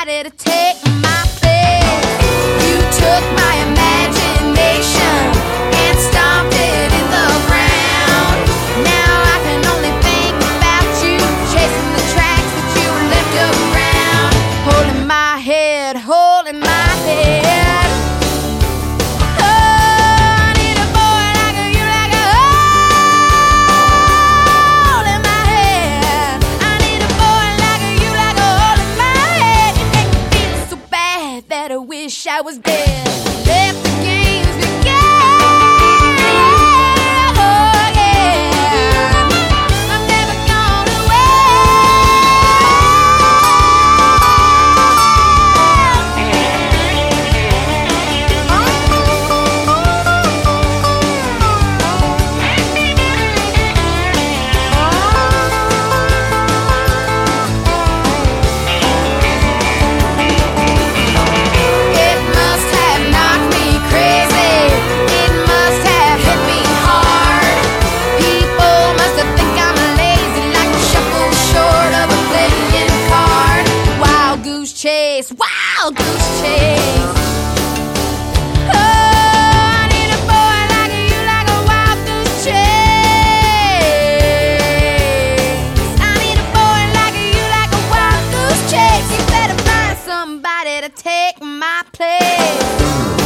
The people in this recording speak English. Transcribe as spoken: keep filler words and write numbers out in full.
somebody to take my place. You took my imagination and stomped it in the ground. Now I can only think about you, chasing the tracks that you left around. Holding my head, holding my head. Oh, I need a boy like you, like a hole in my head. I need a boy like you, like a hole in my head. You make me feel so bad that I wish I was dead. Let the games begin. Oh yeah, I'm never gonna It must have knocked me crazy. It must have hit me hard. People must have think I'm lazy, like a shuffle short of a playing card. Wild goose chase, wild goose chase. Oh, I need a boy like you, like a wild goose chase. I need a boy like you, like a wild goose chase. You better find somebody to take my place.